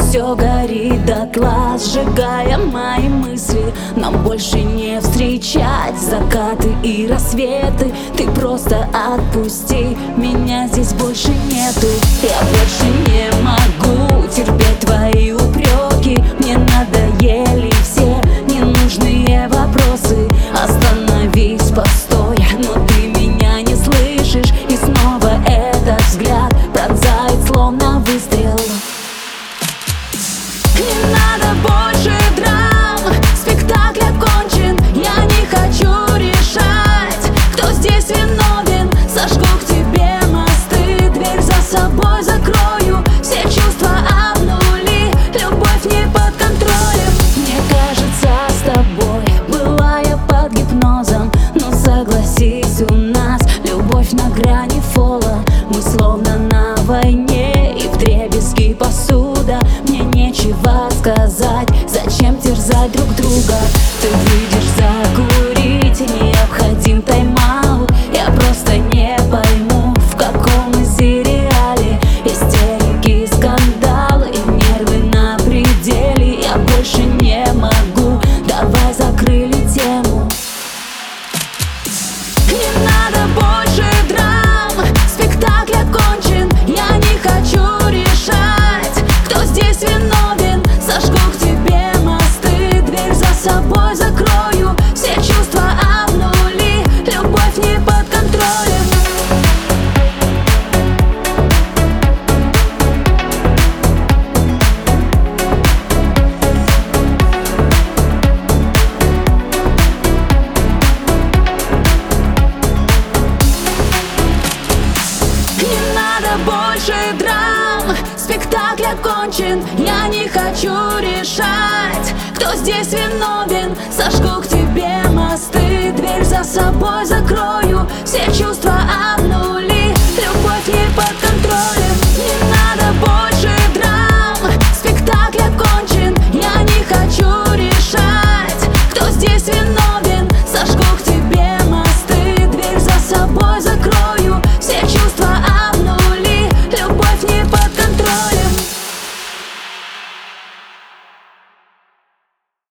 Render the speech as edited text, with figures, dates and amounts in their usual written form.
Все горит дотла, сжигая мои мысли. Нам больше не встречать закаты и рассветы. Ты просто отпусти, меня здесь больше нету. Я больше не могу терпеть твои упреки. Мне надоели все ненужные вопросы. Остановись, постой, но ты меня не слышишь. И снова этот взгляд пронзает словно выстрел. Не надо больше драм, спектакль окончен. Я не хочу решать, кто здесь виновен. Сожгу к тебе мосты, дверь за собой закрою. Все чувства обнули, любовь не под контролем. Мне кажется, с тобой была я под гипнозом. Но согласись, у нас любовь на грани фола. Мы словно на войне, и вдребезги посуда. Мне нечего сказать, зачем терзать друг друга. Ты выйдешь закурить, необходим тайм-аут. Я просто не пойму, в каком мы сериале. Истерики, скандалы и нервы на пределе. Я больше не могу, давай закрыли тему. Не надо больше драм, спектакль окончен. Я не хочу решать, кто здесь виновен. Сожгу к тебе мосты, дверь за собой закрою. Все чувства обнули, любовь не под контролем. Не надо больше драм, спектакль окончен. Я не хочу решать, кто здесь виновен. Сожгу к тебе мосты, дверь за собой закрою. Все чувства